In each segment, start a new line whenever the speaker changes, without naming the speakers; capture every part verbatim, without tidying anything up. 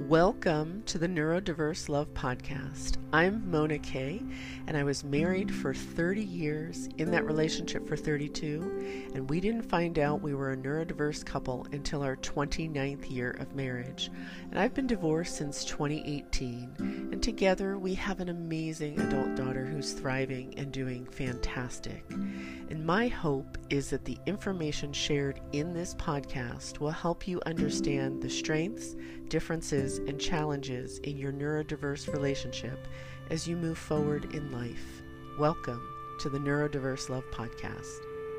Welcome to the Neurodiverse Love Podcast. I'm Mona Kay, and I was married for thirty years, in that relationship for thirty-two, and we didn't find out we were a neurodiverse couple until our twenty-ninth year of marriage. And I've been divorced since twenty eighteen, and together we have an amazing adult daughter who's thriving and doing fantastic. And my hope is that the information shared in this podcast will help you understand the strengths, differences, and challenges in your neurodiverse relationship as you move forward in life. Welcome to the Neurodiverse Love Podcast.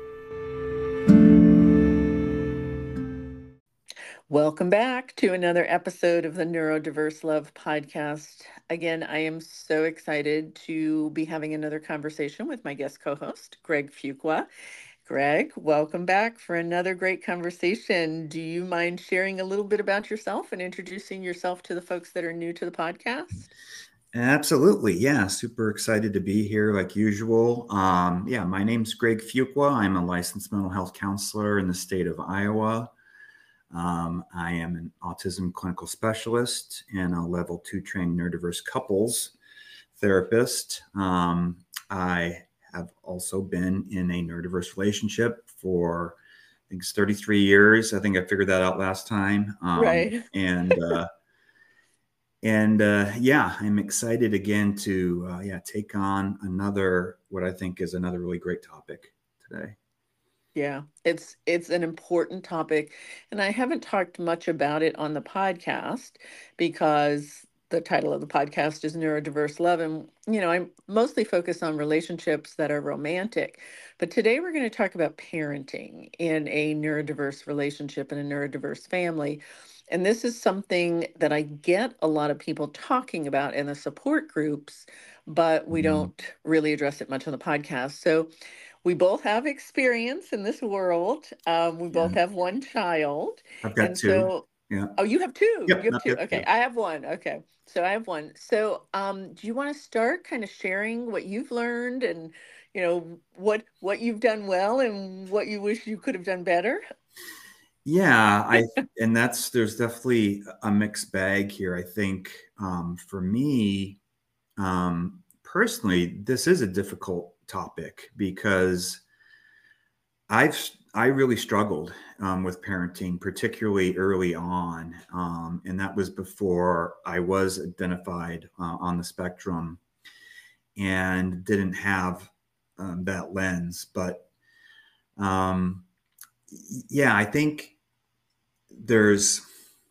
Welcome back to another episode of the Neurodiverse Love Podcast. Again, I am so excited to be having another conversation with my guest co-host, Greg Fuqua. Greg, welcome back for another great conversation. Do you mind sharing a little bit about yourself and introducing yourself to the folks that are new to the podcast?
Absolutely. Yeah. Super excited to be here like usual. Um, yeah. My name's Greg Fuqua. I'm a licensed mental health counselor in the state of Iowa. Um, I am an autism clinical specialist and a level two trained neurodiverse couples therapist. Um, I have also been in a neurodiverse relationship for, I think it's thirty-three years. I think I figured that out last time. Um,
right.
And, uh, and, uh, yeah, I'm excited again to, uh, yeah, take on another, what I think is another really great topic today.
Yeah, it's it's an important topic, and I haven't talked much about it on the podcast because the title of the podcast is Neurodiverse Love, and you know, I'm mostly focused on relationships that are romantic. But today we're going to talk about parenting in a neurodiverse relationship and a neurodiverse family. And this is something that I get a lot of people talking about in the support groups, but we
Mm-hmm.
don't really address it much on the podcast. So we both have experience in this world. Um, we both
Yeah.
have one child.
I've got
And
two.
so,
Yeah.
oh, you have two.
Yep.
You have
I've
two.
got
Okay.
two.
I have one. Okay. So I have one. So, um, do you want to start kind of sharing what you've learned and, you know, what what you've done well and what you wish you could have done better?
Yeah, I and that's there's definitely a mixed bag here. I think um, for me um, personally, this is a difficult topic because I've I really struggled um, with parenting, particularly early on, um, and that was before I was identified uh, on the spectrum and didn't have um, that lens. But um, yeah, I think there's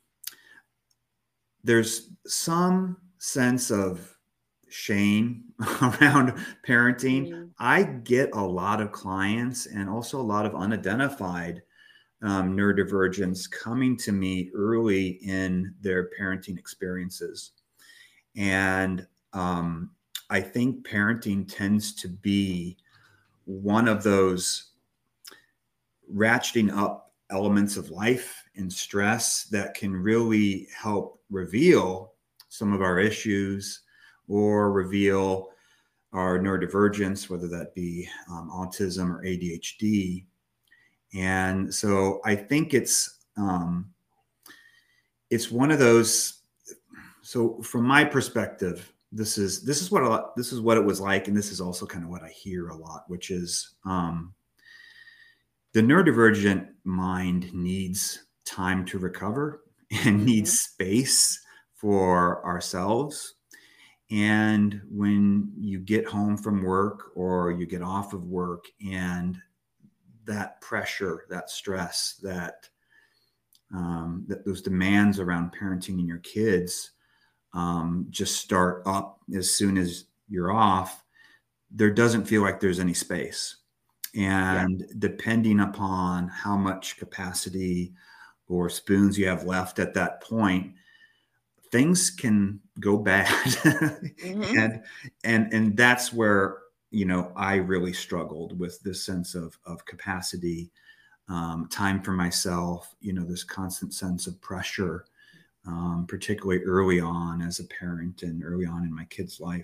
there's some sense of shame around parenting.
Mm,
I get a lot of clients and also a lot of unidentified um, neurodivergents coming to me early in their parenting experiences. And um, I think parenting tends to be one of those ratcheting up elements of life and stress that can really help reveal some of our issues or reveal our neurodivergence, whether that be um, autism or A D H D. And so I think it's um, it's one of those. So from my perspective, this is this is what a lot, this is what it was like, and this is also kind of what I hear a lot, which is um, the neurodivergent mind needs time to recover and
mm-hmm.
needs space for ourselves. And when you get home from work or you get off of work and that pressure, that stress, that, um, that those demands around parenting and your kids um, just start up as soon as you're off, there doesn't feel like there's any space. And yeah. Depending upon how much capacity or spoons you have left at that point, things can go bad. mm-hmm. and and and that's where, you know, I really struggled with this sense of of capacity, um, time for myself, you know, this constant sense of pressure, um, particularly early on as a parent and early on in my kid's life.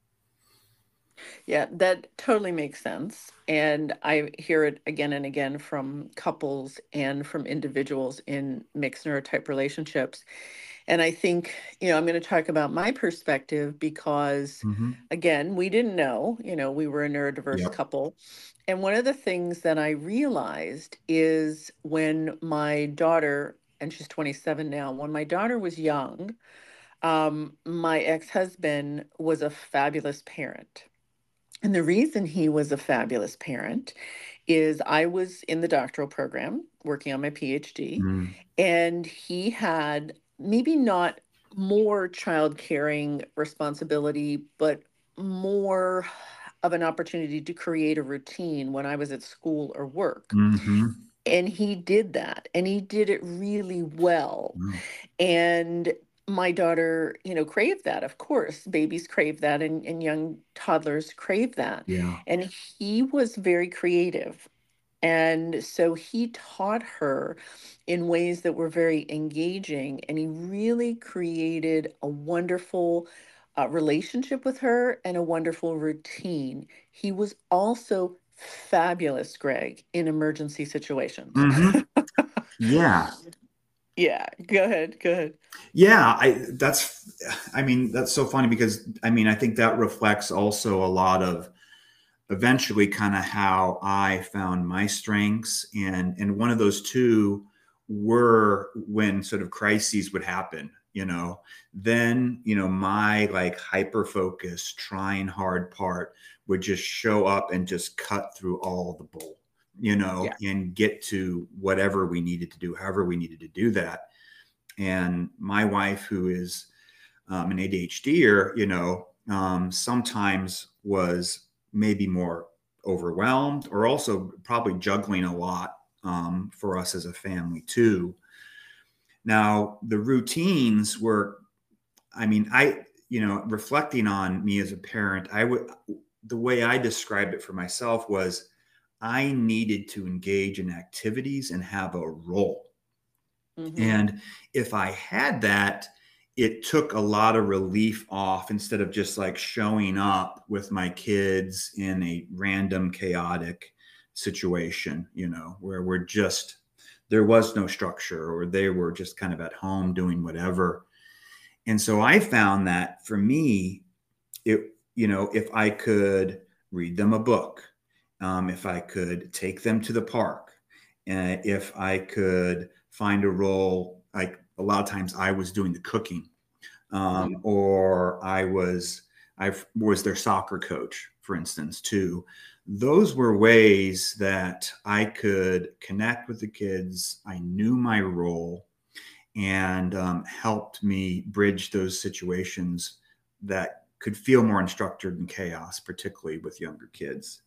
Yeah, that totally makes sense. And I hear it again and again from couples and from individuals in mixed neurotype relationships. And I think, you know, I'm going to talk about my perspective because,
Hmm.
again, we didn't know, you know, we were a neurodiverse
Yep.
couple. And one of the things that I realized is when my daughter, and she's twenty-seven now, when my daughter was young, um, my ex-husband was a fabulous parent. And the reason he was a fabulous parent is I was in the doctoral program working on my PhD,
Mm.
and he had maybe not more child caring responsibility, but more of an opportunity to create a routine when I was at school or work.
Hmm.
And he did that, and he did it really well.
Wow.
And my daughter, you know, craved that. Of course, babies crave that, and, and young toddlers crave that.
Yeah.
And he was very creative. And so he taught her in ways that were very engaging, and he really created a wonderful uh, relationship with her and a wonderful routine. He was also fabulous, Greg, in emergency situations.
Hmm. Yeah.
Yeah, go ahead, go ahead.
Yeah, I that's I mean, that's so funny because I mean, I think that reflects also a lot of eventually kind of how I found my strengths, and and one of those two were when sort of crises would happen, you know. Then, you know, my like hyper focus, trying hard part would just show up and just cut through all the bull, you know,
Yeah.
and get to whatever we needed to do, however we needed to do that. And my wife, who is um, an ADHDer, you know, um, sometimes was maybe more overwhelmed, or also probably juggling a lot um, for us as a family too. Now, the routines were, I mean, I, you know, reflecting on me as a parent, I would, the way I described it for myself was I needed to engage in activities and have a role.
Mm-hmm.
And if I had that, it took a lot of relief off instead of just like showing up with my kids in a random chaotic situation, you know, where we're just, there was no structure, or they were just kind of at home doing whatever. And so I found that for me, it, you know, if I could read them a book, um, if I could take them to the park, and if I could find a role, like a lot of times I was doing the cooking,
Mm-hmm.
um, or I was I was their soccer coach, for instance, too. Those were ways that I could connect with the kids. I knew my role, and um, helped me bridge those situations that could feel more unstructured and chaos, particularly with younger kids.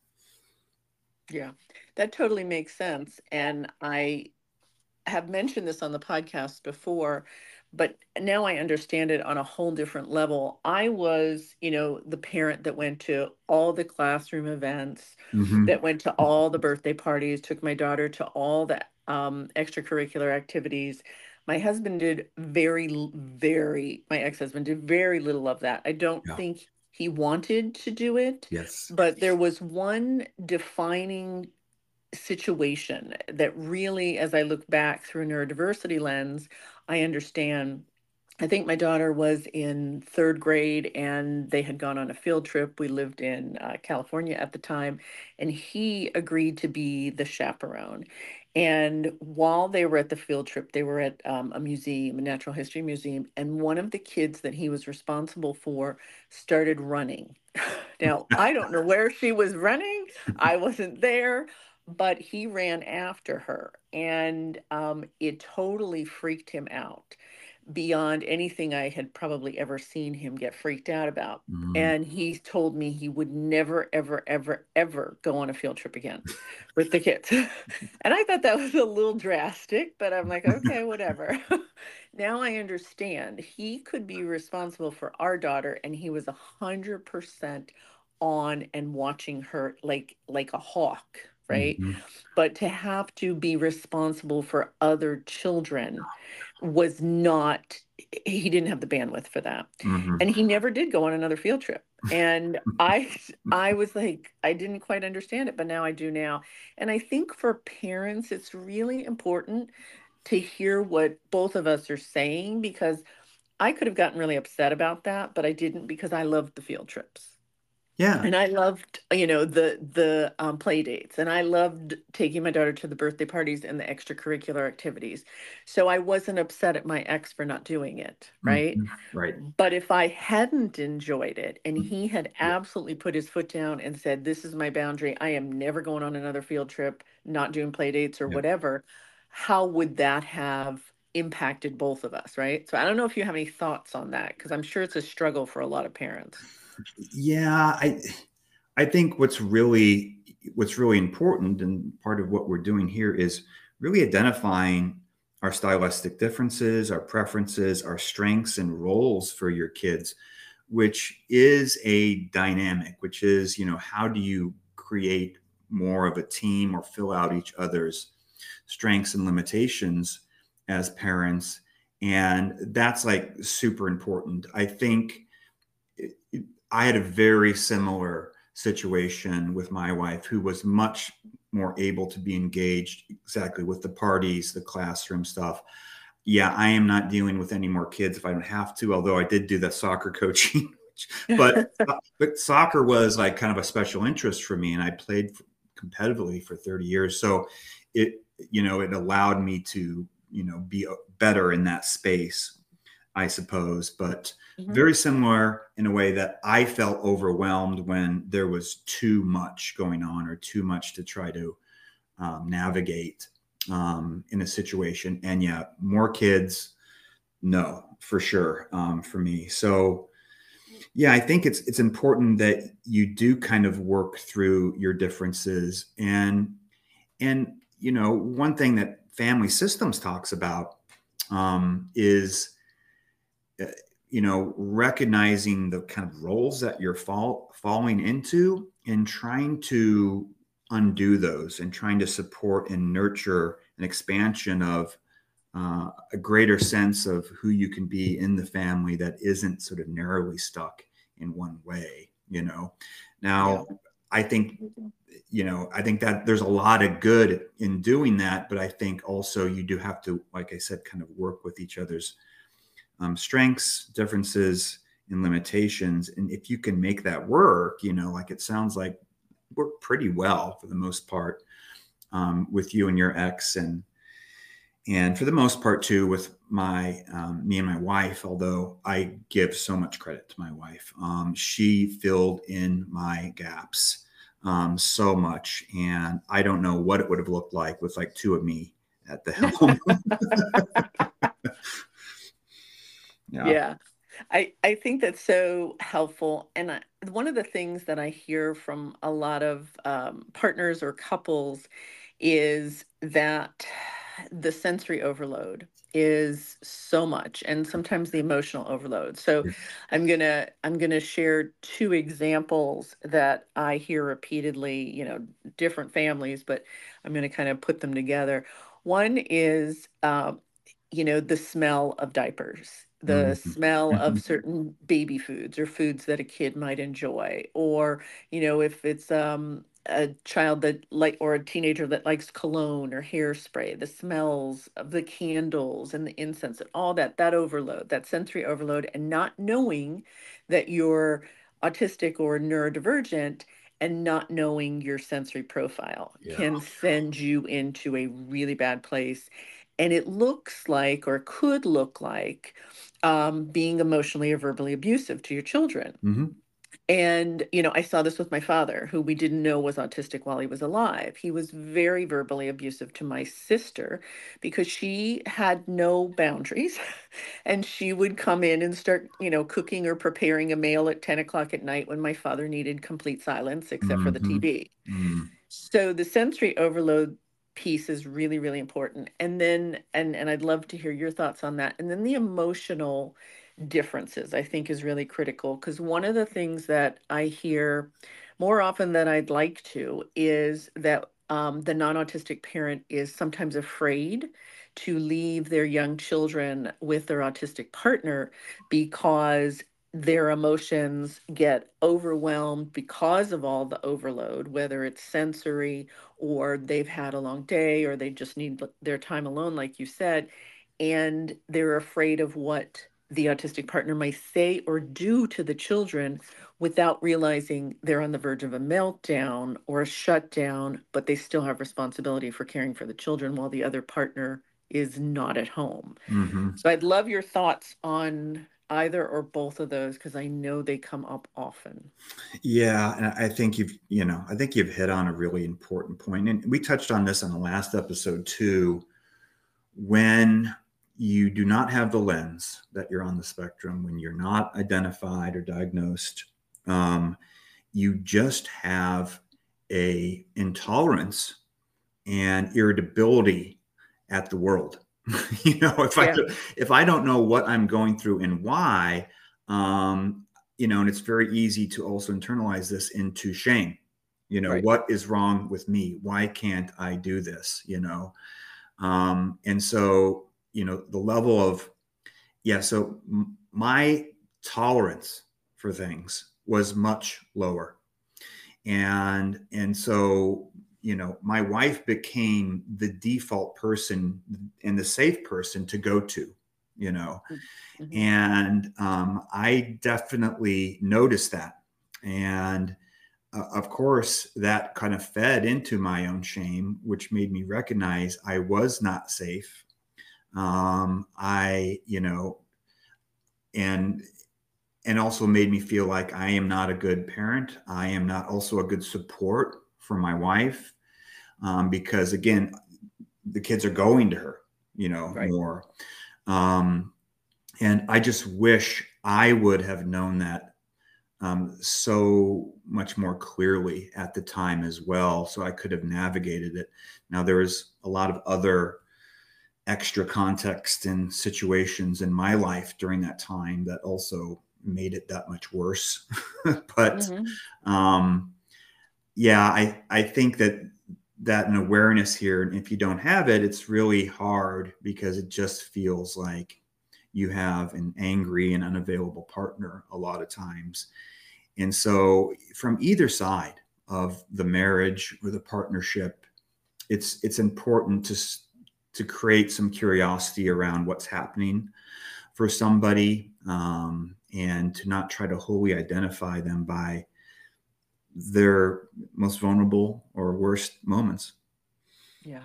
Yeah, that totally makes sense. And I have mentioned this on the podcast before, but now I understand it on a whole different level. I was, you know, the parent that went to all the classroom events,
Hmm.
that went to all the birthday parties, took my daughter to all the um, extracurricular activities. My husband did very, l- very, my ex-husband did very little of that. I don't
Yeah.
think he wanted to do it,
Yes.
but there was one defining situation that really, as I look back through a neurodiversity lens, I understand. I think my daughter was in third grade and they had gone on a field trip. We lived in uh, California at the time, and he agreed to be the chaperone. And while they were at the field trip, they were at um, a museum, a natural history museum, and one of the kids that he was responsible for started running. Now, I don't know where she was running, I wasn't there, but he ran after her, and um, it totally freaked him out beyond anything I had probably ever seen him get freaked out about.
Mm.
And he told me he would never, ever, ever, ever go on a field trip again with the kids. And I thought that was a little drastic, but I'm like, okay, whatever. Now I understand. He could be responsible for our daughter, and he was a hundred percent on and watching her like like a hawk, right?
Hmm.
But to have to be responsible for other children was not, he didn't have the bandwidth for that.
Hmm.
And he never did go on another field trip. And I I was like, I didn't quite understand it, but now I do now. And I think for parents, it's really important to hear what both of us are saying, because I could have gotten really upset about that, but I didn't because I loved the field trips.
Yeah.
And I loved, you know, the the um, play dates, and I loved taking my daughter to the birthday parties and the extracurricular activities. So I wasn't upset at my ex for not doing it, right?
Mhm. Right.
But if I hadn't enjoyed it and
Mm.
he had
Yeah.
absolutely put his foot down and said, "This is my boundary. I am never going on another field trip, not doing play dates or
Yeah.
whatever," how would that have impacted both of us, right? So I don't know if you have any thoughts on that, because I'm sure it's a struggle for a lot of parents.
Yeah, I I think what's really what's really important and part of what we're doing here is really identifying our stylistic differences, our preferences, our strengths and roles for your kids, which is a dynamic, which is, you know, how do you create more of a team or fill out each other's strengths and limitations as parents? And that's like super important. I think it, it- I had a very similar situation with my wife, who was much more able to be engaged exactly with the parties, the classroom stuff. Yeah, I am not dealing with any more kids if I don't have to, although I did do the soccer coaching. but uh, but soccer was like kind of a special interest for me, and I played competitively for thirty years. So it, you know, it allowed me to, you know, be better in that space, I suppose. But
Mhm.
very similar in a way that I felt overwhelmed when there was too much going on or too much to try to um, navigate um, in a situation. And yeah, more kids, no, for sure, um, for me. So yeah, I think it's it's important that you do kind of work through your differences. and and you know, one thing that family systems talks about um, is uh, you know, recognizing the kind of roles that you're fall, falling into and trying to undo those and trying to support and nurture an expansion of uh, a greater sense of who you can be in the family that isn't sort of narrowly stuck in one way, you know.
Yeah.
Now, I think, you know, I think that there's a lot of good in doing that, but I think also you do have to, like I said, kind of work with each other's um, strengths, differences, and limitations. And if you can make that work, you know, like it sounds like work pretty well for the most part um, with you and your ex, and and for the most part too with my um, me and my wife. Although I give so much credit to my wife, um, she filled in my gaps um, so much, and I don't know what it would have looked like with like two of me at the helm. Yeah.
Yeah. I, I think that's so helpful. And I, one of the things that I hear from a lot of um, partners or couples is that the sensory overload is so much, and sometimes the emotional overload. So I'm gonna I'm gonna share two examples that I hear repeatedly, you know, different families, but I'm gonna kind of put them together. One is um, you know, the smell of diapers, the
Mhm.
smell of
Mhm.
certain baby foods or foods that a kid might enjoy, or, you know, if it's um, a child that like, or a teenager that likes cologne or hairspray, the smells of the candles and the incense and all that, that overload, that sensory overload, and not knowing that you're autistic or neurodivergent and not knowing your sensory profile
Yeah.
can send you into a really bad place. And it looks like, or could look like, um, being emotionally or verbally abusive to your children.
Mhm.
And, you know, I saw this with my father, who we didn't know was autistic while he was alive. He was very verbally abusive to my sister because she had no boundaries. And she would come in and start, you know, cooking or preparing a meal at ten o'clock at night when my father needed complete silence, except for the
Mhm.
T V.
Mm.
So the sensory overload piece is really, really important. And then, and and I'd love to hear your thoughts on that. And then the emotional differences, I think, is really critical, because one of the things that I hear more often than I'd like to is that um, the non-autistic parent is sometimes afraid to leave their young children with their autistic partner because their emotions get overwhelmed because of all the overload, whether it's sensory or they've had a long day or they just need their time alone, like you said, and they're afraid of what the autistic partner might say or do to the children without realizing they're on the verge of a meltdown or a shutdown, but they still have responsibility for caring for the children while the other partner is not at home.
Mm-hmm.
So I'd love your thoughts on either or both of those, because I know they come up often.
Yeah, and I think you've, you know, I think you've hit on a really important point. And we touched on this on the last episode too. When you do not have the lens that you're on the spectrum, when you're not identified or diagnosed, um, you just have a intolerance and irritability at the world. You know, if
Yeah.
I if I don't know what I'm going through and why, um, you know, and it's very easy to also internalize this into shame. You know,
Right.
what is wrong with me? Why can't I do this? You know, um, and so, you know, the level of, yeah, so m- my tolerance for things was much lower. And, and so, you know, my wife became the default person and the safe person to go to, you know,
Mm-hmm.
and um, I definitely noticed that. And uh, of course, that kind of fed into my own shame, which made me recognize I was not safe. Um, I, you know, and and also made me feel like I am not a good parent. I am not also a good support for my wife, um, because again, the kids are going to her, you know,
Right.
more. Um, and I just wish I would have known that um, so much more clearly at the time as well, so I could have navigated it. Now, there was a lot of other extra context and situations in my life during that time that also made it that much worse. But
Mm-hmm.
um, yeah, I, I think that that an awareness here, and if you don't have it, it's really hard because it just feels like you have an angry and unavailable partner a lot of times. And so from either side of the marriage or the partnership, it's it's important to to create some curiosity around what's happening for somebody, um, and to not try to wholly identify them by their most vulnerable or worst moments.
Yeah,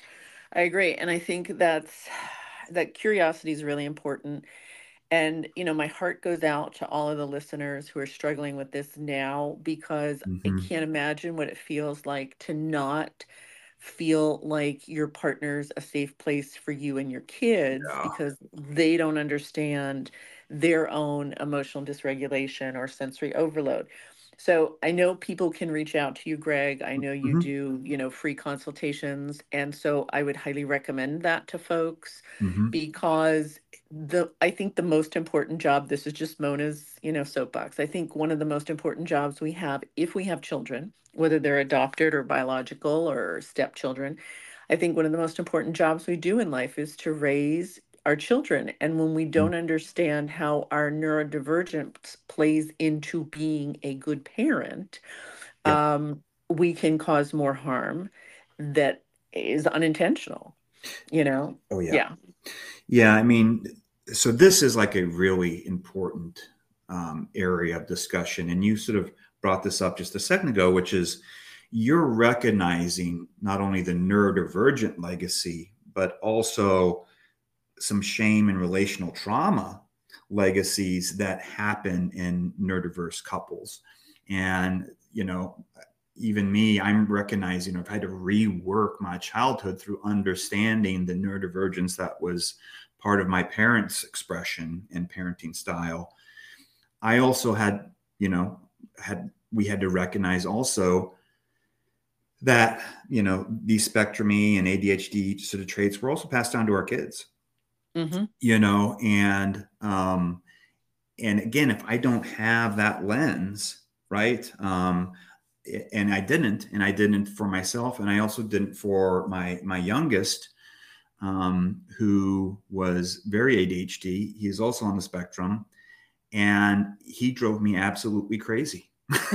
I agree. And I think that's that curiosity is really important. And, you know, my heart goes out to all of the listeners who are struggling with this now, because I
Mm-hmm.
can't imagine what it feels like to not feel like your partner's a safe place for you and your kids,
Yeah.
because they don't understand their own emotional dysregulation or sensory overload. So I know people can reach out to you, Greg. I know you
Mm-hmm.
do, you know, free consultations. And so I would highly recommend that to folks,
Mm-hmm.
because the I think the most important job, this is just Mona's, you know, soapbox. I think one of the most important jobs we have, if we have children, whether they're adopted or biological or stepchildren, I think one of the most important jobs we do in life is to raise our children. And when we don't understand how our neurodivergence plays into being a good parent,
Yeah.
um, we can cause more harm that is unintentional, you know?
Oh, yeah.
Yeah.
Yeah. I mean, so this is like a really important um, area of discussion. And you sort of brought this up just a second ago, which is you're recognizing not only the neurodivergent legacy, but also some shame and relational trauma legacies that happen in neurodiverse couples. And, you know, even me, I'm recognizing I've had to rework my childhood through understanding the neurodivergence that was part of my parents' expression and parenting style. I also had, you know, had we had to recognize also that, you know, these spectrumy and A D H D sort of traits were also passed down to our kids.
Mm-hmm.
You know, and um, and again, if I don't have that lens, right, um, and I didn't, and I didn't for myself, and I also didn't for my my youngest, um, who was very A D H D. He's also on the spectrum, and he drove me absolutely crazy.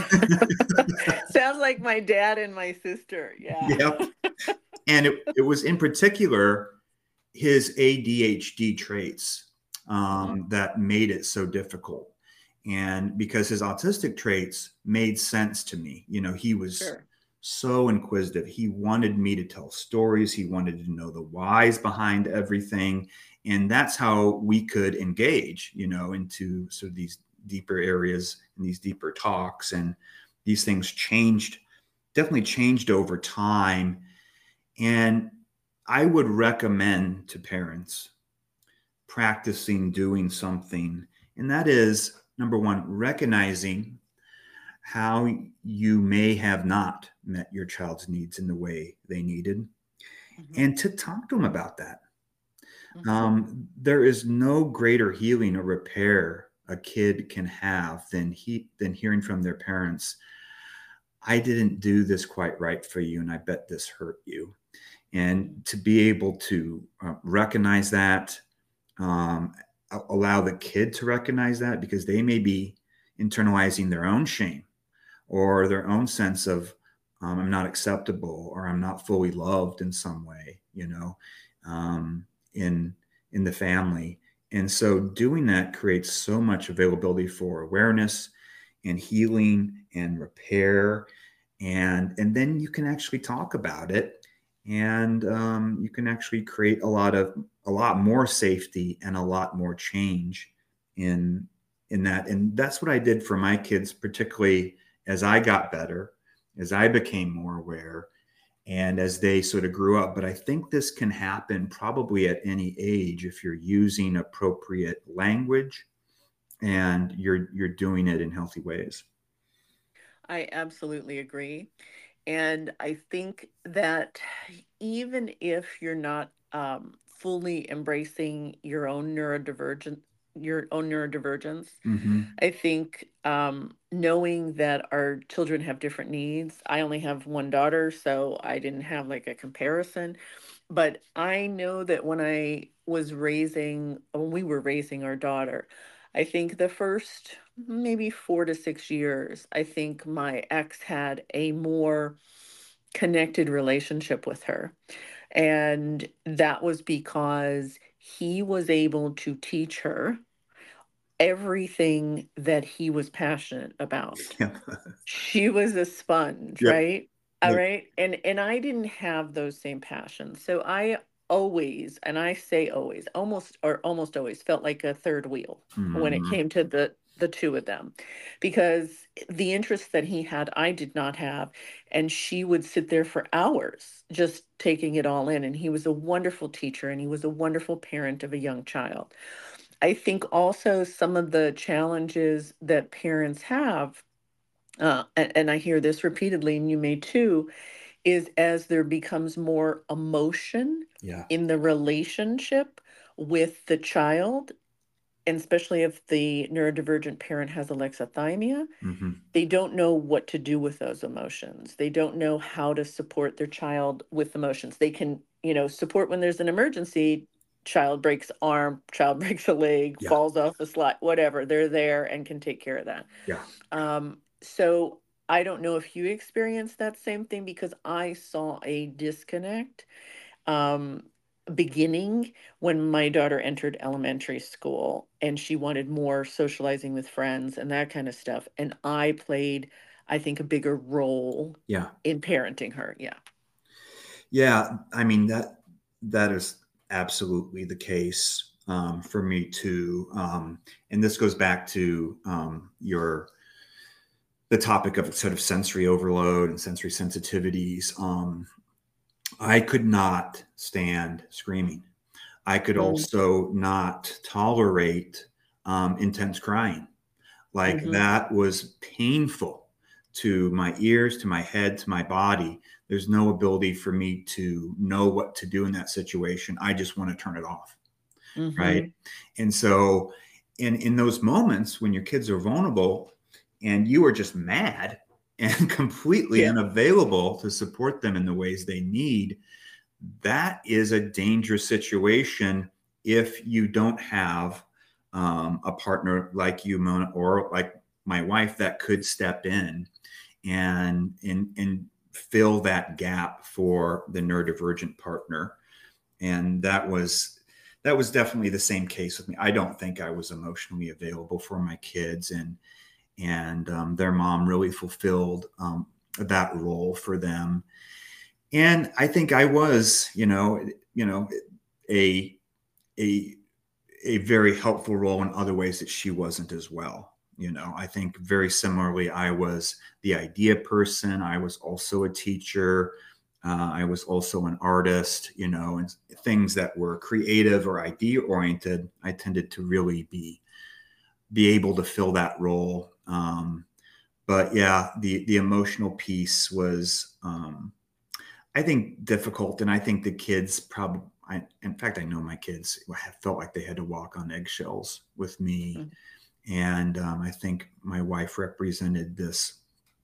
Sounds like my dad and my sister. Yeah.
Yep. And it, it was in particular his A D H D traits um,
Mhm.
that made it so difficult. And because his autistic traits made sense to me, you know, he was
Sure.
so inquisitive. He wanted me to tell stories. He wanted to know the whys behind everything. And that's how we could engage, you know, into sort of these deeper areas and these deeper talks. And these things changed, definitely changed over time. And I would recommend to parents practicing doing something, and that is number one, recognizing how you may have not met your child's needs in the way they needed,
Mhm.
and to talk to them about that.
Mhm.
Um, there is no greater healing or repair a kid can have than he than hearing from their parents, I didn't do this quite right for you, and I bet this hurt you. And
Mhm.
to be able to uh, recognize that, um, allow the kid to recognize that, because they may be internalizing their own shame or their own sense of um, I'm not acceptable or I'm not fully loved in some way, you know, um, in in the family. And so doing that creates so much availability for awareness and healing and repair, and and then you can actually talk about it, and um, you can actually create a lot of a lot more safety and a lot more change in in that. And that's what I did for my kids, particularly as I got better, as I became more aware, and as they sort of grew up. But I think this can happen probably at any age if you're using appropriate language and you're you're doing it in healthy ways.
I absolutely agree. And I think that even if you're not um, fully embracing your own neurodivergent, your own neurodivergence,
Hmm.
I think um, knowing that our children have different needs. I only have one daughter, so I didn't have like a comparison. But I know that when I was raising, when we were raising our daughter, I think the first maybe four to six years, I think my ex had a more connected relationship with her. And that was because he was able to teach her everything that he was passionate about.
Yeah.
She was a sponge,
Yep.
right? All
Yep.
right. And and I didn't have those same passions. So I always, and I say always, almost or almost always felt like a third wheel when it
Mhm.
came to the the two of them, because the interests that he had I did not have, and she would sit there for hours just taking it all in, and he was a wonderful teacher and he was a wonderful parent of a young child. I think also some of the challenges that parents have, uh, and, and I hear this repeatedly, and you may too, is as there becomes more emotion
Yeah.
in the relationship with the child, and especially if the neurodivergent parent has alexithymia,
Mhm.
they don't know what to do with those emotions. They don't know how to support their child with emotions. They can, you know, support when there's an emergency, child breaks arm, child breaks a leg,
Yeah.
falls off a slide, whatever. They're there and can take care of that.
Yeah.
Um, so I don't know if you experienced that same thing, because I saw a disconnect um, beginning when my daughter entered elementary school and she wanted more socializing with friends and that kind of stuff. And I played, I think, a bigger role
Yeah.
in parenting her. Yeah.
Yeah. I mean, that that is absolutely the case um, for me too. Um, and this goes back to um, your the topic of sort of sensory overload and sensory sensitivities. Um, I could not stand screaming. I could
Mm,
also not tolerate um, intense crying. Like
mm-hmm.
that was painful to my ears, to my head, to my body. There's no ability for me to know what to do in that situation. I just want to turn it off. Right.
Mm-hmm.
And so in in those moments when your kids are vulnerable and you are just mad and completely
Yeah.
unavailable to support them in the ways they need, that is a dangerous situation if you don't have um, a partner like you, Mona, or like my wife that could step in and and and fill that gap for the neurodivergent partner. And that was that was definitely the same case with me. I don't think I was emotionally available for my kids, and and um, their mom really fulfilled um, that role for them. And I think I was, you know, you know, a a a very helpful role in other ways that she wasn't as well. You know, I think very similarly, I was the idea person. I was also a teacher. Uh, I was also an artist, you know, and things that were creative or idea oriented. I tended to really be be able to fill that role. Um, but yeah, the the emotional piece was, um, I think, difficult, and I think the kids probably. I, in fact, I know my kids felt like they had to walk on eggshells with me,
Mhm.
and um, I think my wife represented this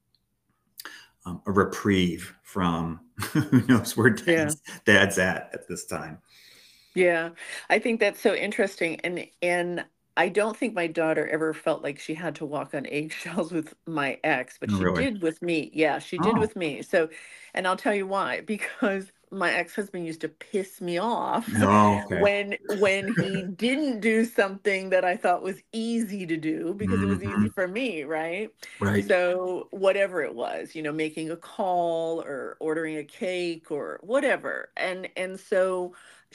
um, a reprieve from who knows where
Yeah.
dad's, dad's at at this time.
Yeah, I think that's so interesting, and and I don't think my daughter ever felt like she had to walk on eggshells with my ex, but
Oh,
she
really?
did with me. Yeah, she did
Oh,
with me. So, and I'll tell you why, because my ex-husband used to piss me off
no, okay.
when when he didn't do something that I thought was easy to do because it was easy
Hmm.
for me, right?
Right.
So whatever it was, you know, making a call or ordering a cake or whatever. And and so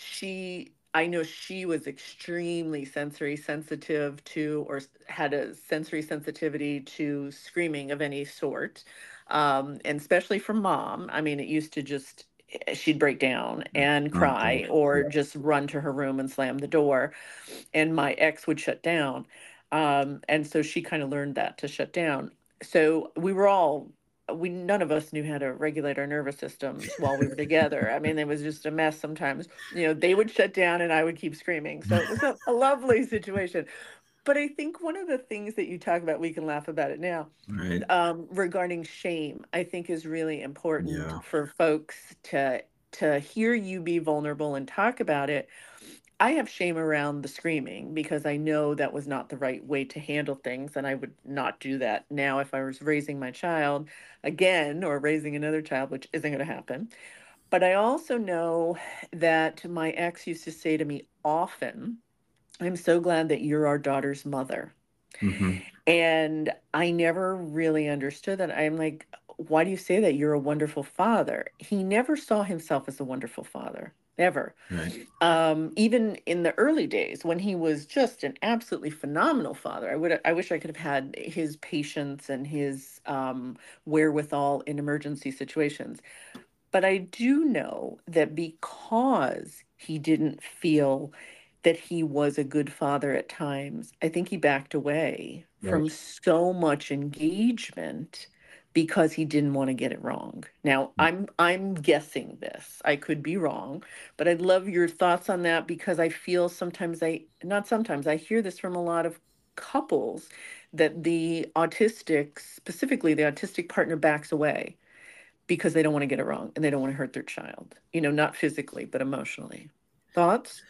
she I know she was extremely sensory sensitive to, or s- had a sensory sensitivity to screaming of any sort. Um, and especially from mom. I mean, it used to just, eh, she'd break down and
Oh, God.
cry or
Yeah.
just run to her room and slam the door. And my ex would shut down. Um, and so she kind of learned that to shut down. So we were all, we none of us knew how to regulate our nervous systems while we were together. I mean, it was just a mess sometimes. You know, they would shut down and I would keep screaming. So it was a, a lovely situation. But I think one of the things that you talk about, we can laugh about it now,
Right.
um, regarding shame, I think is really important
Yeah.
for folks to to hear you be vulnerable and talk about it. I have shame around the screaming because I know that was not the right way to handle things, and I would not do that now if I was raising my child again or raising another child, which isn't going to happen. But I also know that my ex used to say to me often, "I'm so glad that you're our daughter's mother."
Hmm.
And I never really understood that. I'm like, "Why do you say that? You're a wonderful father." He never saw himself as a wonderful father, ever.
Right.
Um, even in the early days when he was just an absolutely phenomenal father. I would I wish I could have had his patience and his um, wherewithal in emergency situations. But I do know that because he didn't feel that he was a good father at times, I think he backed away
Right.
from so much engagement because he didn't want to get it wrong. Now, I'm I'm guessing this. I could be wrong, but I'd love your thoughts on that because I feel sometimes I not sometimes I hear this from a lot of couples that the autistic, specifically the autistic partner backs away because they don't want to get it wrong and they don't want to hurt their child, you know, not physically, but emotionally. Thoughts?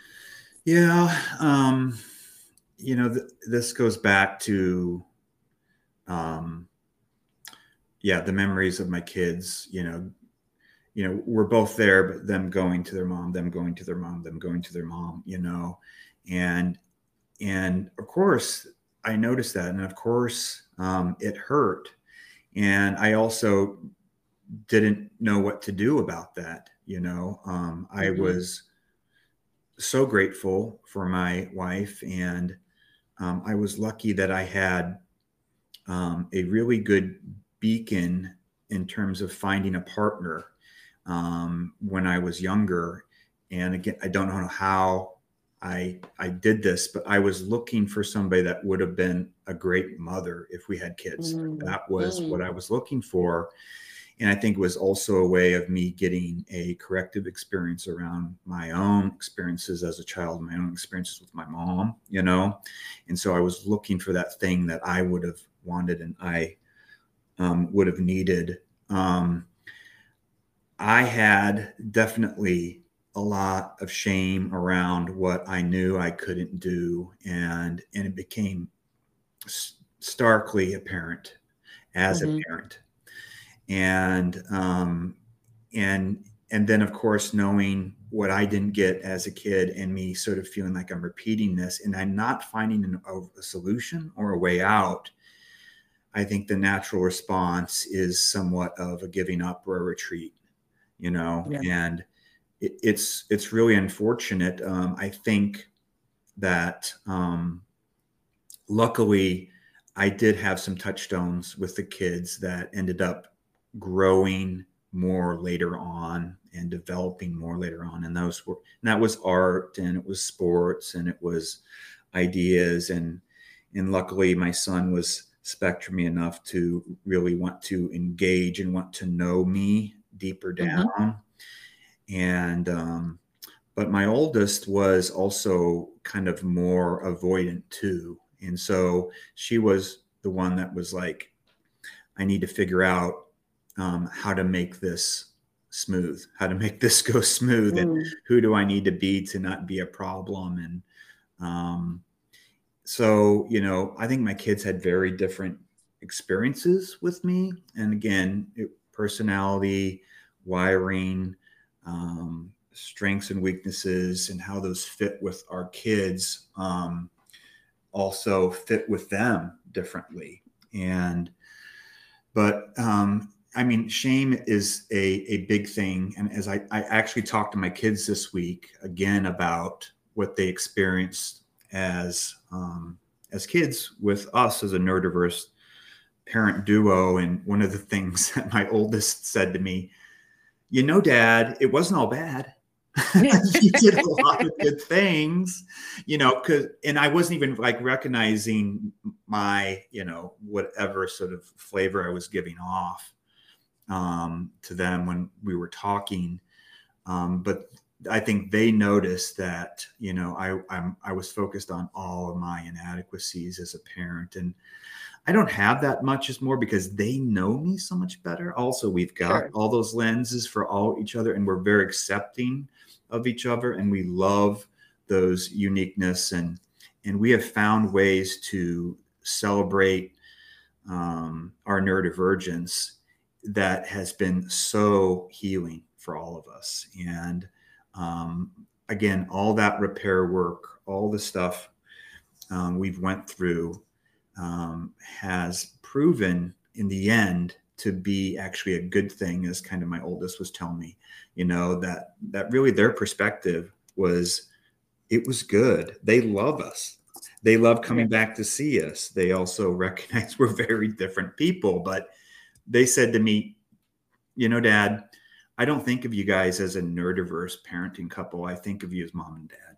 Yeah. Um, you know, th- this goes back to, um, yeah, the memories of my kids, you know, you know, we're both there, but them going to their mom, them going to their mom, them going to their mom, you know, and, and of course I noticed that. And of course, um, it hurt. And I also didn't know what to do about that. You know, um, I
Mm-hmm.
was so grateful for my wife, and um, I was lucky that I had um, a really good beacon in terms of finding a partner um, when I was younger. And again, I don't know how I I did this, but I was looking for somebody that would have been a great mother if we had kids.
Mm-hmm.
That was what
Mm-hmm.
I was looking for. And I think it was also a way of me getting a corrective experience around my own experiences as a child, my own experiences with my mom, you know. And so I was looking for that thing that I would have wanted and I um, would have needed. Um, I had definitely a lot of shame around what I knew I couldn't do, and and it became starkly apparent as a
Mm-hmm.
parent. And um, and and then, of course, knowing what I didn't get as a kid and me sort of feeling like I'm repeating this and I'm not finding an, a, a solution or a way out, I think the natural response is somewhat of a giving up or a retreat, you know,
Yeah.
and it, it's it's really unfortunate. Um, I think that um, luckily I did have some touchstones with the kids that ended up growing more later on and developing more later on. And those were, and that was art, and it was sports, and it was ideas. And, and luckily my son was spectrumy enough to really want to engage and want to know me deeper down.
Mm-hmm.
And, um, but my oldest was also kind of more avoidant too. And so she was the one that was like, I need to figure out um, how to make this smooth, how to make this go smooth, and
Mm.
who do I need to be to not be a problem. And um, so, you know, I think my kids had very different experiences with me. And again, it, personality, wiring, um, strengths and weaknesses, and how those fit with our kids um, also fit with them differently. And but um, I mean, shame is a, a big thing. And as I, I actually talked to my kids this week again about what they experienced as um, as kids with us as a neurodiverse parent duo. And one of the things that my oldest said to me, you know, Dad, it wasn't all bad. You did a lot of good things, you know, cause, and I wasn't even like recognizing my, you know, whatever sort of flavor I was giving off um, to them when we were talking. Um, but I think they noticed that, you know, I, I'm, I was focused on all of my inadequacies as a parent. And I don't have that much as more because they know me so much better. Also, we've got
Sure.
all those lenses for all each other, and we're very accepting of each other, and we love those uniqueness, and and we have found ways to celebrate um, our neurodivergence that has been so healing for all of us. And um, again, all that repair work, all the stuff um, we've went through um, has proven in the end to be actually a good thing, as kind of my oldest was telling me, you know, that that really their perspective was it was good. They love us. They love coming
Yeah.
back to see us. They also recognize we're very different people, but they said to me, you know, Dad, I don't think of you guys as a neurodiverse parenting couple. I think of you as mom and dad.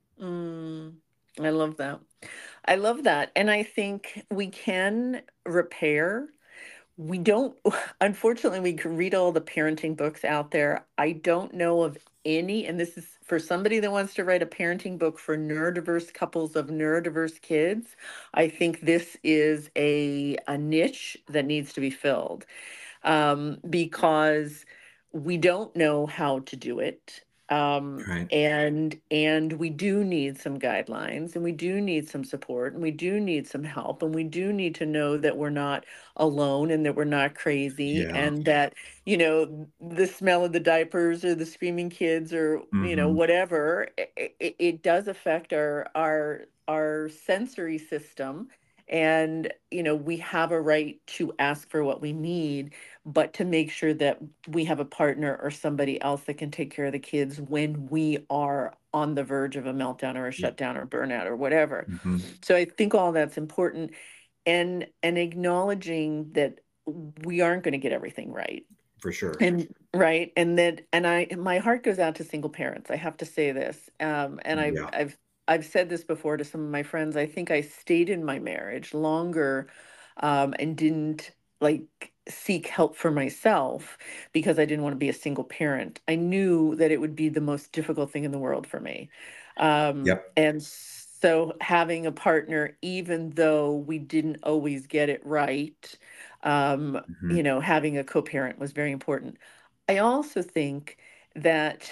Mm. I love that. I love that. And I think we can repair. We don't, unfortunately, we can read all the parenting books out there. I don't know of any, and this is for somebody that wants to write a parenting book for neurodiverse couples of neurodiverse kids. I think this is a, a niche that needs to be filled um, because we don't know how to do it. Um,
Right.
and and we do need some guidelines, and we do need some support, and we do need some help, and we do need to know that we're not alone, and that we're not crazy,
Yeah.
and that, you know, the smell of the diapers or the screaming kids or, you know,
Mm-hmm.
whatever, it, it, it does affect our our our sensory system. And, you know, we have a right to ask for what we need, but to make sure that we have a partner or somebody else that can take care of the kids when we are on the verge of a meltdown or a
Yeah.
shutdown or burnout or whatever.
Mm-hmm.
So I think all that's important, and and acknowledging that we aren't going to get everything right.
For sure.
And right. And that and I my heart goes out to single parents. I have to say this. Um, and I've
Yeah.
I've I've said this before to some of my friends. I think I stayed in my marriage longer um, and didn't like seek help for myself because I didn't want to be a single parent. I knew that it would be the most difficult thing in the world for me. Um,
Yep.
and so having a partner, even though we didn't always get it right, um,
Mm-hmm.
you know, having a co-parent was very important. I also think that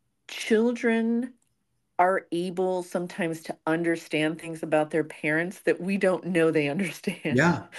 children are able sometimes to understand things about their parents that we don't know they understand.
Yeah.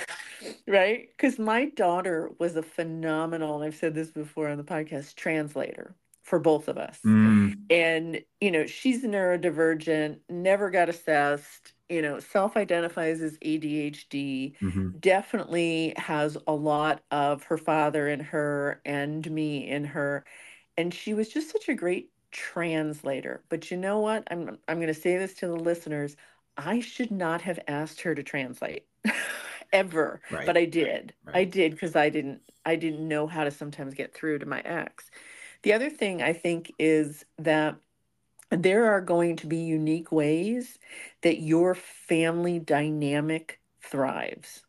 Right? Because my daughter was a phenomenal, and I've said this before on the podcast, translator.
for both of us.
Mm,
And, you know, she's neurodivergent, never got assessed, you know, self identifies as A D H D,
hmm
definitely has a lot of her father in her and me in her. And she was just such a great translator. But you know what? I'm I'm going to say this to the listeners. I should not have asked her to translate ever,
right,
but I did. I
right.
did because I didn't I didn't know how to sometimes get through to my ex. The other thing I think is that there are going to be unique ways that your family dynamic thrives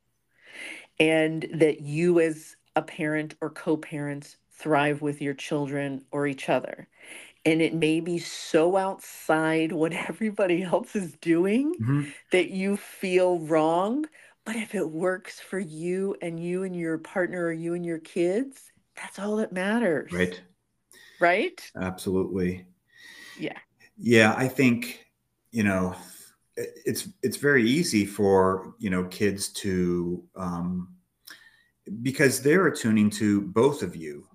and that you as a parent or co-parents thrive with your children or each other. And it may be so outside what everybody else is doing
hmm
that you feel wrong. But if it works for you and you and your partner or you and your kids, that's all that matters.
Right.
Right?
Absolutely.
Yeah.
Yeah, I think, you know, it- it's it's very easy for, you know, kids to um because they're attuning to both of you,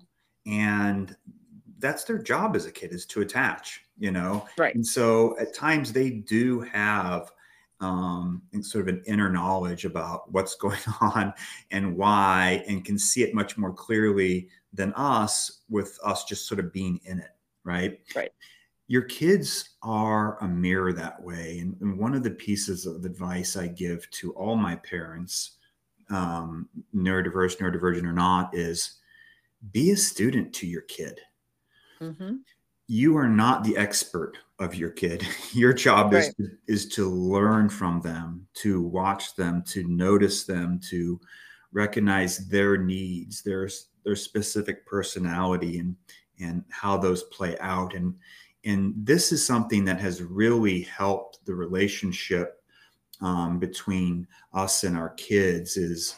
and that's their job as a kid, is to attach, you know.
Right.
And so at times they do have um sort of an inner knowledge about what's going on and why, and can see it much more clearly than us, with us just sort of being in it, right?
Right.
Your kids are a mirror that way. And, and one of the pieces of advice I give to all my parents, um, neurodiverse, neurodivergent or not, is be a student to your kid.
Mm-hmm.
You are not the expert of your kid. Your job is
Right.
to, is to learn from them, to watch them, to notice them, to recognize their needs, their their specific personality, and and how those play out. And and this is something that has really helped the relationship um, between us and our kids. Is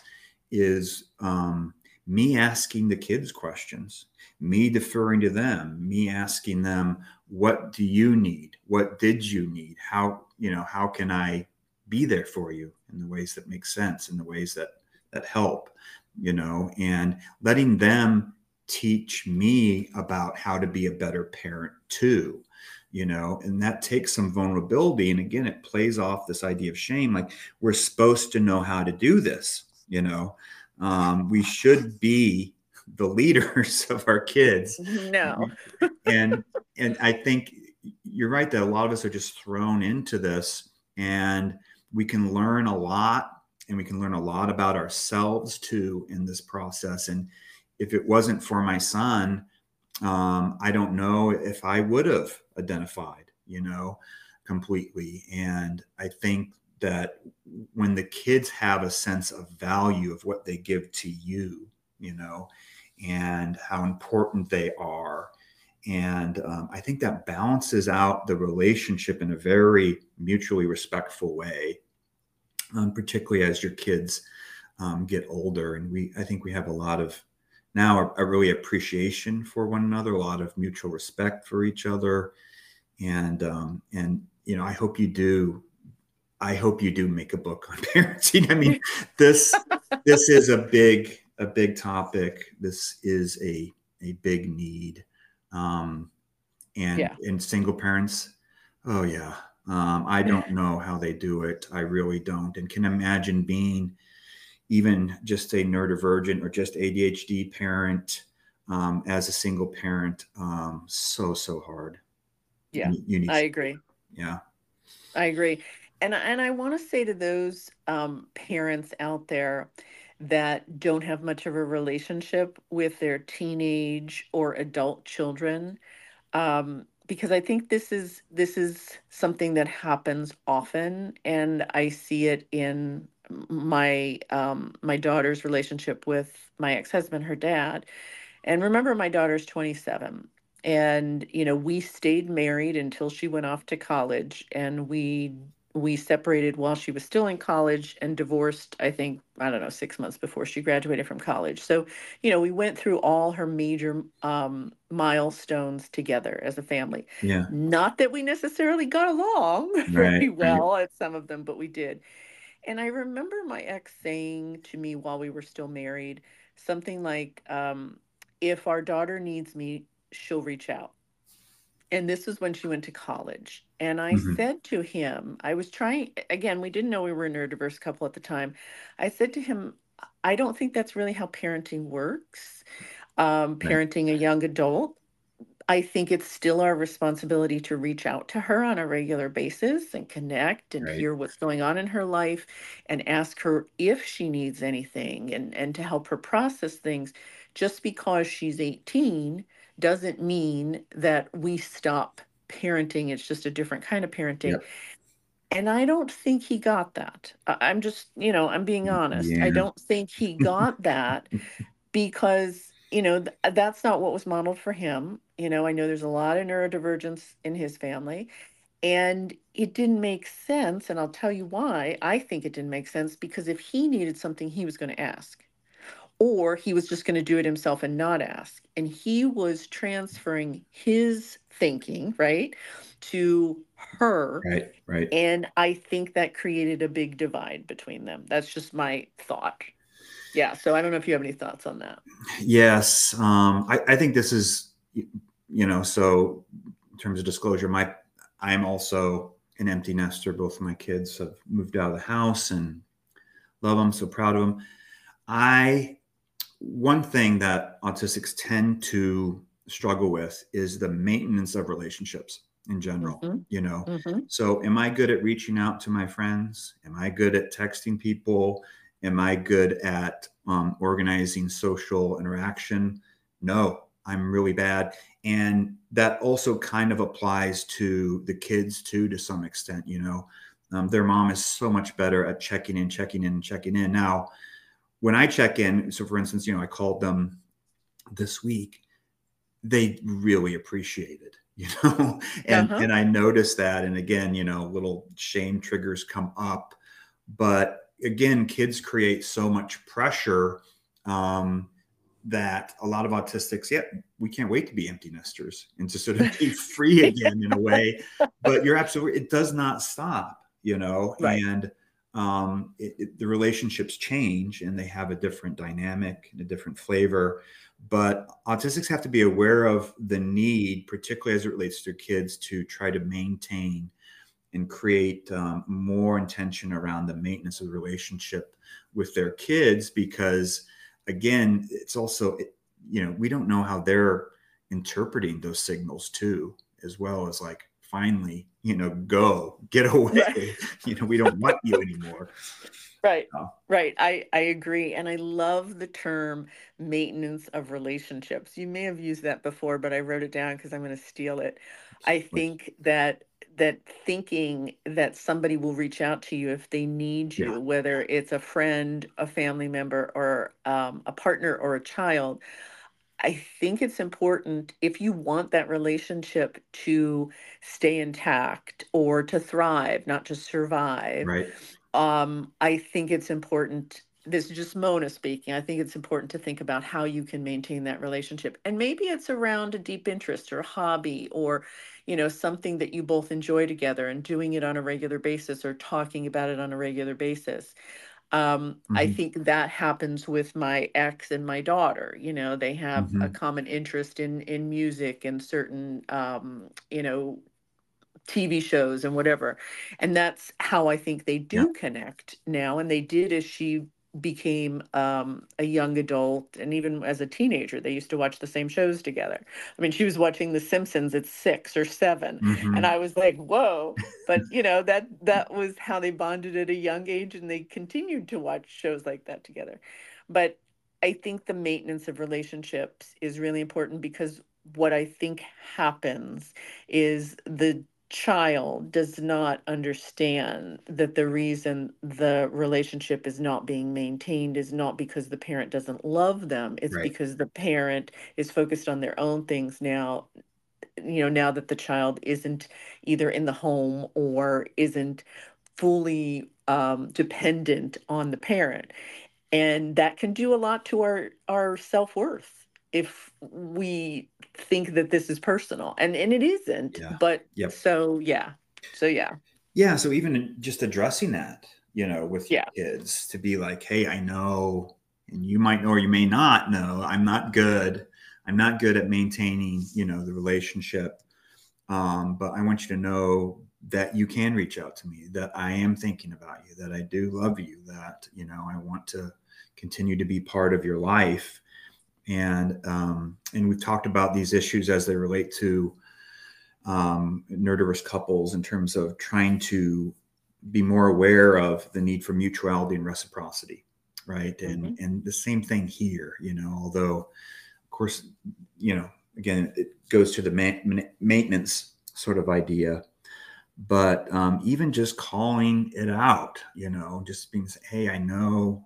is um, me asking the kids questions, me deferring to them, me asking them, what do you need? What did you need? How, you know, how can I be there for you in the ways that make sense, in the ways that that help, you know, and letting them teach me about how to be a better parent too, you know. And that takes some vulnerability, and again, it plays off this idea of shame, like we're supposed to know how to do this, you know. Um, we should be the leaders of our kids.
No.
and and I think you're right that a lot of us are just thrown into this, and we can learn a lot, and we can learn a lot about ourselves too in this process. And if it wasn't for my son, um, I don't know if I would have identified, you know, completely. And I think that when the kids have a sense of value of what they give to you, you know, and how important they are, and um, I think that balances out the relationship in a very mutually respectful way, um, particularly as your kids um, get older. And we, I think we have a lot of now a, a really appreciation for one another, a lot of mutual respect for each other. And, um, and, you know, I hope you do, I hope you do make a book on parenting. I mean, this, this is a big, a big topic. This is a, a big need. Um, and,
Yeah.
and single parents. Oh yeah. Um, I don't know how they do it. I really don't. And can imagine being even just a neurodivergent or just A D H D parent, um, as a single parent. Um, so, so hard.
Yeah.
You, you need,
I agree.
yeah.
I agree. And I- and I want to say to those um, parents out there that don't have much of a relationship with their teenage or adult children, um, because I think this is this is something that happens often, and I see it in my um, my daughter's relationship with my ex-husband, her dad. And remember, my daughter's twenty-seven. And, you know, we stayed married until she went off to college, and we we separated while she was still in college and divorced, I think, I don't know, six months before she graduated from college. So, you know, we went through all her major um, milestones together as a family.
Yeah.
Not that we necessarily got along
Right.
very
Right.
well at some of them, but we did. And I remember my ex saying to me while we were still married something like, um, if our daughter needs me, she'll reach out. And this was when she went to college. And I
Hmm.
said to him, I was trying, again, we didn't know we were a neurodiverse couple at the time. I said to him, I don't think that's really how parenting works. Um,
Right.
parenting a young adult, I think it's still our responsibility to reach out to her on a regular basis and connect and
Right.
hear what's going on in her life and ask her if she needs anything and, and to help her process things. Just because she's eighteen doesn't mean that we stop parenting. It's just a different kind of parenting.
Yep.
And I don't think he got that. I- I'm just, you know, I'm being honest. I
Yeah.
don't think he got that because you know th- that's not what was modeled for him. You know, I know there's a lot of neurodivergence in his family, and it didn't make sense, and I'll tell you why. I think it didn't make sense because if he needed something, he was going to ask, or he was just going to do it himself and not ask, and he was transferring his thinking, right, to her.
Right. Right.
And I think that created a big divide between them. That's just my thought. Yeah, so I don't know if you have any thoughts on that.
Yes. Um, I, I think this is, you know, so in terms of disclosure, my, I'm also an empty nester. Both of my kids have moved out of the house and love them. So proud of them. I, one thing that autistics tend to struggle with is the maintenance of relationships in general,
Mhm,
you know.
mhm.
So am I good at reaching out to my friends? Am I good at texting people? Am I good at um, organizing social interaction? No, I'm really bad. And that also kind of applies to the kids too, to some extent, you know. Um, their mom is so much better at checking in, checking in, checking in. Now, when I check in, so for instance, you know, I called them this week, they really appreciate it, you know, and
Uh-huh.
and I noticed that. And again, you know, little shame triggers come up, but again, kids create so much pressure um, that a lot of autistics, yeah, we can't wait to be empty nesters and to sort of be free again in a way. But you're absolutely, it does not stop, you know,
Right.
and um, it, it, the relationships change and they have a different dynamic and a different flavor. But autistics have to be aware of the need, particularly as it relates to kids, to try to maintain and create um, more intention around the maintenance of the relationship with their kids, because again, it's also, you know, we don't know how they're interpreting those signals too, as well as like, finally, you know, go get
Right.
away, you know, we don't want you anymore.
Right.
Uh,
Right. I I agree, and I love the term maintenance of relationships. You may have used that before, but I wrote it down because I'm going to steal it. I think that that thinking that somebody will reach out to you if they need
yeah,
you, whether it's a friend, a family member, or um, a partner or a child, I think it's important if you want that relationship to stay intact or to thrive, not just survive.
right,
Um, I think it's important. This is just Mona speaking. I think it's important to think about how you can maintain that relationship. And maybe it's around a deep interest or a hobby or, you know, something that you both enjoy together and doing it on a regular basis or talking about it on a regular basis. Um, I
hmm
think that happens with my ex and my daughter. You know, they have a
hmm
common interest in in music and certain um, you know, T V shows and whatever. And that's how I think they
yeah,
do connect now. And they did as she became um, a young adult. And even as a teenager, they used to watch the same shows together. I mean, she was watching The Simpsons at six or seven. And
hmm
I was like, whoa. But, you know, that that was how they bonded at a young age. And they continued to watch shows like that together. But I think the maintenance of relationships is really important because what I think happens is the child does not understand that the reason the relationship is not being maintained is not because the parent doesn't love them. It's
right,
because the parent is focused on their own things now, you know, now that the child isn't either in the home or isn't fully um, dependent on the parent. And that can do a lot to our our self-worth if we think that this is personal, and and it isn't.
yeah,
But
yep.
so yeah, so yeah,
Yeah, so even just addressing that, you know, with your
yeah,
kids to be like, hey, I know, and you might know or you may not know, I'm not good. I'm not good at maintaining, you know, the relationship. Um, but I want you to know that you can reach out to me, that I am thinking about you, that I do love you, that, you know, I want to continue to be part of your life. And, um, and we've talked about these issues as they relate to um, neurodiverse couples in terms of trying to be more aware of the need for mutuality and reciprocity. Right. And,
Mm-hmm.
and the same thing here, you know, although of course, you know, again, it goes to the ma- maintenance sort of idea, but um, even just calling it out, you know, just being, hey, I know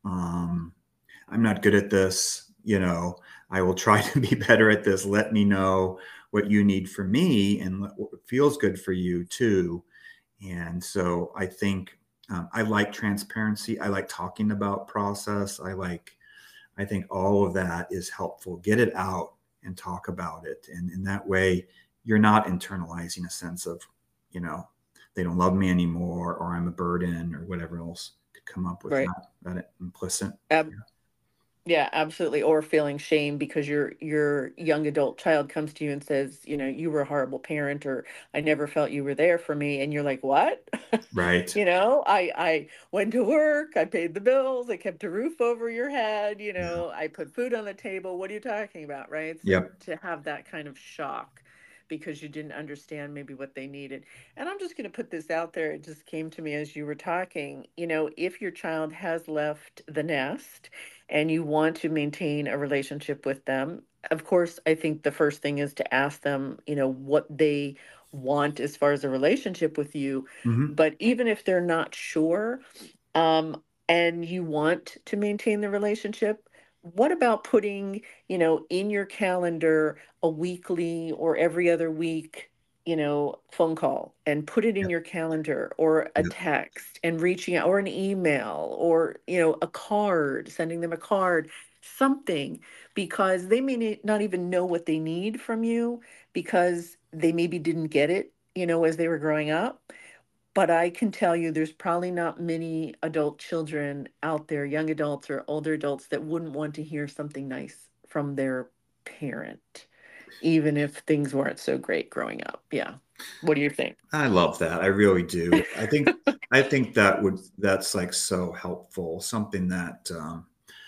um, I'm not good at this, you know, I will try to be better at this. Let me know what you need from me and what feels good for you too. And so I think um, I like transparency. I like talking about process. I like, I think all of that is helpful. Get it out and talk about it. And in that way, you're not internalizing a sense of, you know, they don't love me anymore, or I'm a burden, or whatever else could come up with
Right.
that, that implicit.
Ab-
Yeah.
Yeah, absolutely. Or feeling shame because your your young adult child comes to you and says, you know, you were a horrible parent, or I never felt you were there for me, and you're like, what?
Right.
You know, I I went to work, I paid the bills, I kept a roof over your head, you
Yeah.
know, I put food on the table. What are you talking about, right? So
Yep.
to have that kind of shock because you didn't understand maybe what they needed. And I'm just going to put this out there. It just came to me as you were talking. You know, if your child has left the nest and you want to maintain a relationship with them, of course, I think the first thing is to ask them, you know, what they want as far as a relationship with you.
Mm-hmm.
But even if they're not sure, um, and you want to maintain the relationship, what about putting, you know, in your calendar a weekly or every other week, you know, phone call, and put it in
Yep.
your calendar, or a
Yep.
text and reaching out, or an email, or, you know, a card, sending them a card, something, because they may ne- not even know what they need from you because they maybe didn't get it, you know, as they were growing up. But I can tell you there's probably not many adult children out there, young adults or older adults, that wouldn't want to hear something nice from their parent, even if things weren't so great growing up. Yeah. What do you think?
I love that. I really do. I think I think that would that's like so helpful. Something that um,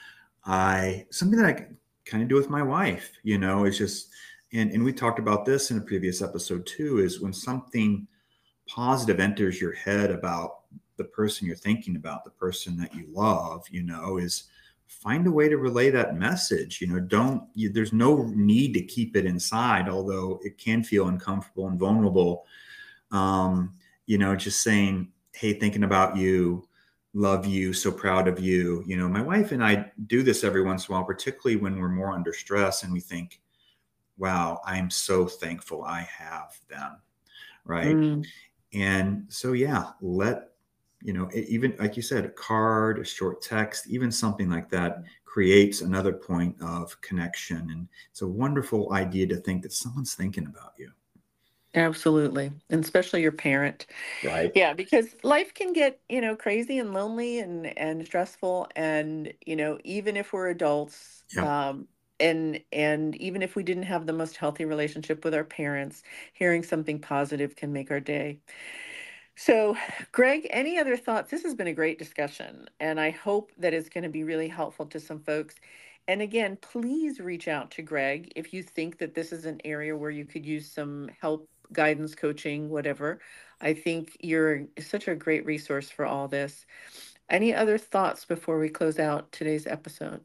I something that I kind of do with my wife. You know, is just and and we talked about this in a previous episode too. Is when something positive enters your head about the person you're thinking about, the person that you love. You know, is find a way to relay that message. You know, don't you, there's no need to keep it inside, although it can feel uncomfortable and vulnerable. um, you know, just saying, hey, thinking about you, love you, so proud of you. You know, my wife and I do this every once in a while, particularly when we're more under stress and we think, wow, I'm so thankful I have them. Right.
Mm,
And so, yeah, let, you know, e- even like you said, a card, a short text, even something like that creates another point of connection. And it's a wonderful idea to think that someone's thinking about you.
absolutely. And especially your parent.
Right.
Yeah, because life can get, you know, crazy and lonely and and stressful, and, you know, even if we're adults,
Yep.
um and and even if we didn't have the most healthy relationship with our parents, hearing something positive can make our day. So, Greg, any other thoughts? This has been a great discussion, and I hope that it's going to be really helpful to some folks. And again, please reach out to Greg if you think that this is an area where you could use some help, guidance, coaching, whatever. I think you're such a great resource for all this. Any other thoughts before we close out today's episode?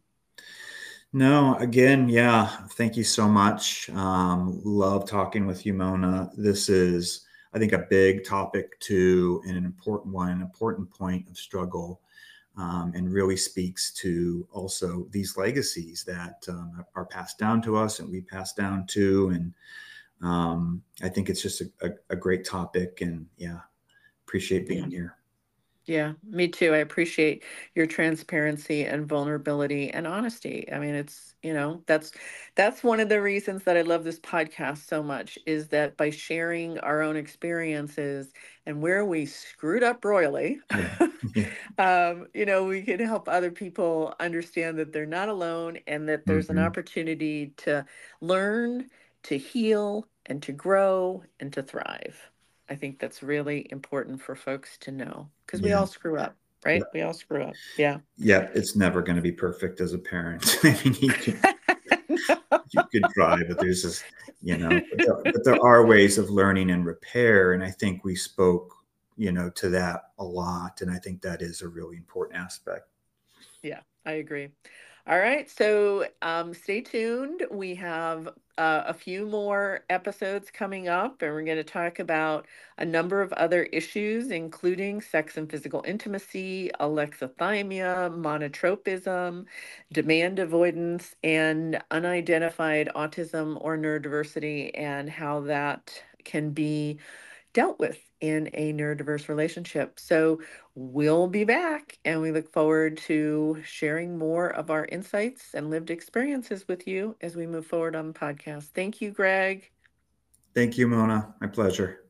No, again, yeah, thank you so much. Um, love talking with you, Mona. This is, I think, a big topic too, and an important one, an important point of struggle, um, and really speaks to also these legacies that um, are passed down to us and we pass down to. And um, I think it's just a, a, a great topic, and yeah, appreciate
Yeah.
being here.
Yeah, me too. I appreciate your transparency and vulnerability and honesty. I mean, it's, you know, that's that's one of the reasons that I love this podcast so much, is that by sharing our own experiences and where we screwed up royally,
Yeah. Yeah.
um, you know, we can help other people understand that they're not alone, and that there's an
Hmm.
opportunity to learn, to heal, and to grow and to thrive. I think that's really important for folks to know because we
Yeah.
all screw up, right?
Yeah.
We all screw up. Yeah.
Yeah. It's never going to be perfect as a parent. I mean, you can,
No.
you could try, but there's this, you know, but there, but there are ways of learning and repair. And I think we spoke, you know, to that a lot. And I think that is a really important aspect.
Yeah, I agree. All right, so um, stay tuned. We have uh, a few more episodes coming up, and we're going to talk about a number of other issues, including sex and physical intimacy, alexithymia, monotropism, demand avoidance, and unidentified autism or neurodiversity, and how that can be dealt with in a neurodiverse relationship. So we'll be back and we look forward to sharing more of our insights and lived experiences with you as we move forward on the podcast. Thank you, Greg.
Thank you, Mona. My pleasure.